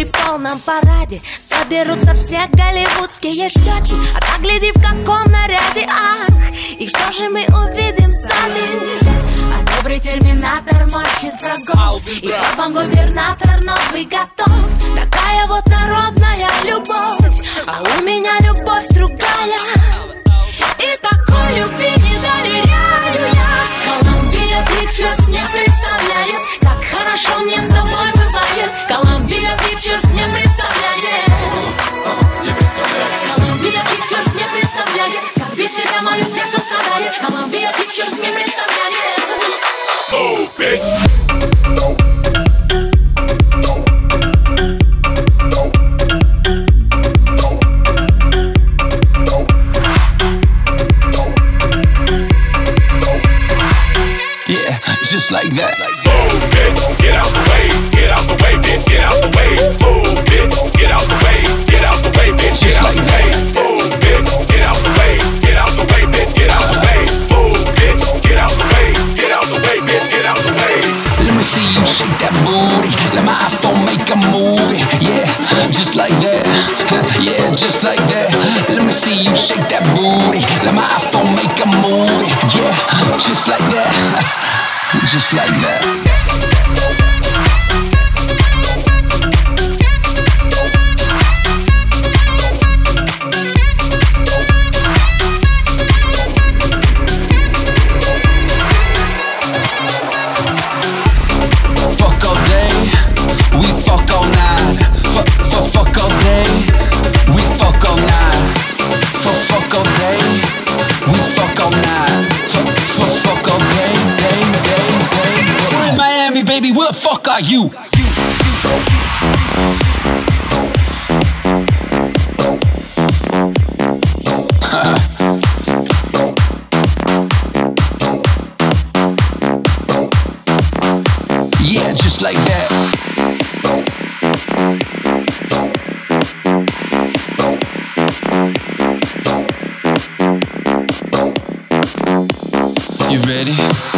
при полном параде соберутся все голливудские тети. А так гляди, в каком наряде, ах, и что же мы увидим сзади? А добрый терминатор мочит врагов, и папам губернатор новый готов. Такая вот народная любовь, а у меня любовь другая. И такой любви не доверяю я. Columbia Pictures не представляет, как хорошо мне с тобой бывает. Columbia Pictures не представляет. Columbia Pictures не представляет, как без тебя мое сердце страдает. Columbia Pictures не представляет. Oh, bitch. Just like that. Move, bitch, get out the way. Get out the way, bitch, get out the way. Move, bitch, get out the way. Get out the way, bitch, get out the way. Move, bitch, get out the way. Get out the way, bitch, get out the way. Move, bitch, get out the way. Get out the way, bitch, get out the way. Let me see you shake that booty. Let my iPhone make a movie. Yeah, just like that. Yeah, just like that. Let me see you shake that booty. Let my iPhone make a movie. Yeah, just like that. Just like that. Fuck all day, we fuck all night. Fuck all day, we fuck all night. Fuck all day, we fuck all night. Fuck all day, We're in Miami, baby, where the fuck are you? Yeah, just like that. You ready?